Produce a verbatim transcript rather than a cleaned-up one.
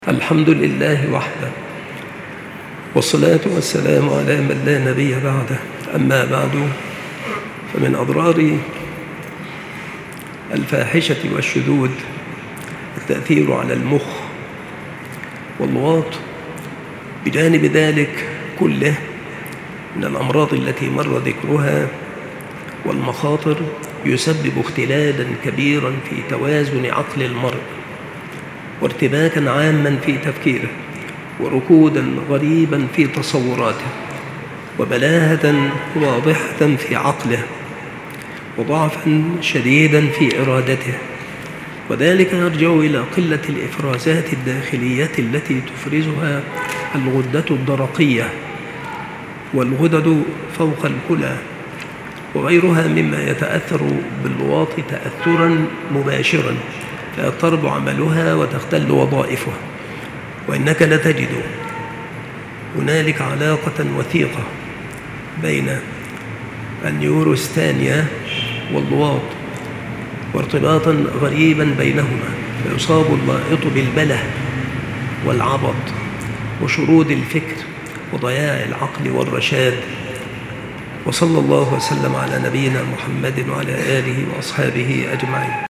الحمد لله وحده، والصلاة والسلام على من لا نبي بعده. أما بعد، فمن أضرار الفاحشة والشذوذ التأثير على المخ واللواط. بجانب ذلك كله من الأمراض التي مر ذكرها والمخاطر، يسبب اختلالا كبيرا في توازن عقل المرء، وارتباكا عاما في تفكيره، وركودا غريبا في تصوراته، وبلاهة واضحة في عقله، وضعفا شديدا في إرادته. وذلك يرجع إلى قلة الإفرازات الداخلية التي تفرزها الغدة الدرقية والغدد فوق الكلى وغيرها مما يتأثر باللواط تأثرا مباشرا، فيضطرب عملها وتختل وظائفها. وإنك لتجد هنالك علاقة وثيقة بين النيوروستانيا واللواط، وارتباطا غريبا بينهما، فيصاب اللائط بالبله والعبط وشرود الفكر وضياع العقل والرشاد. وصلى الله وسلم على نبينا محمد وعلى آله وأصحابه أجمعين.